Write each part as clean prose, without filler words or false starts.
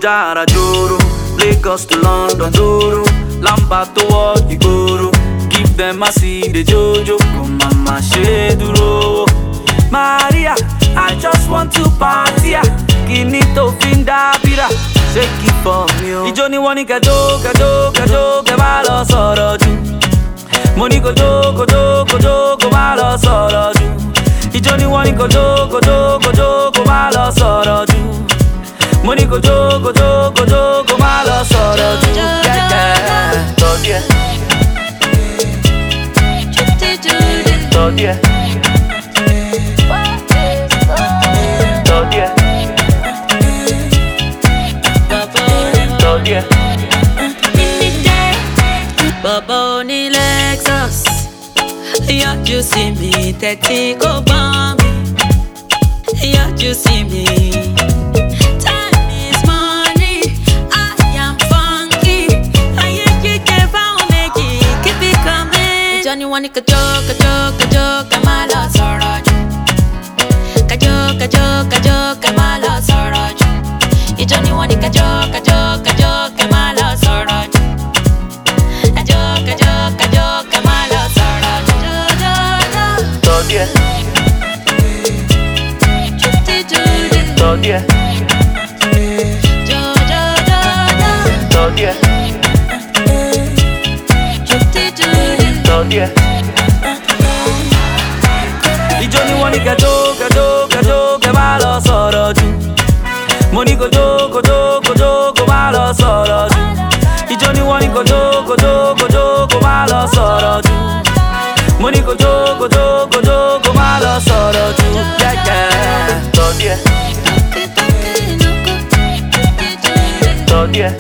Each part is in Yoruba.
Jara Joro, Lagos to London Doro, Lamba to what Igoro. Give them a see the Jojo, come mama Sheduro. Maria, I just want to party. Kini to finda bira, shake it for me. Ijoni wani kajo, kajo, kajo, ke malo soroju. Money kojo, kojo, kojo, ko malo soroju. Ijoni wani kojo, kojo, kojo, ko malo soroju. Money kojo, kojo, kojo, ko malo soroju. Yeah, yeah. Todie, todie, todie, todie. Bobo ni Lexus, yeah, you see me, Teti go bomb me, yeah, you see me. Time is money, I am funky, I can't found make it, keep it coming. Johnny want to kajo, kamala soraj. Kajo, kamala soraj. Johnny want to kajo, kamala soraj. Kajo, kamala soraj. Todie, todie, todie, todie. Ijoni wani kajo, ke malo soroju. Money kojo, ko malo soroju. Ijoni wani kojo, ko malo soroju. Money kojo, ko malo soroju. Yeah, yeah. Todie, todie,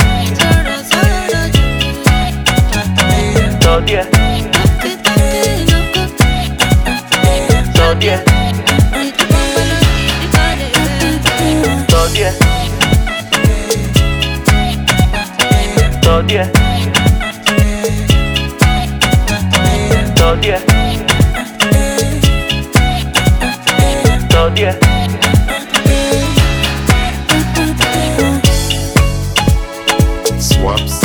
todie, todie, todie, todie, todie, todie. Swaps.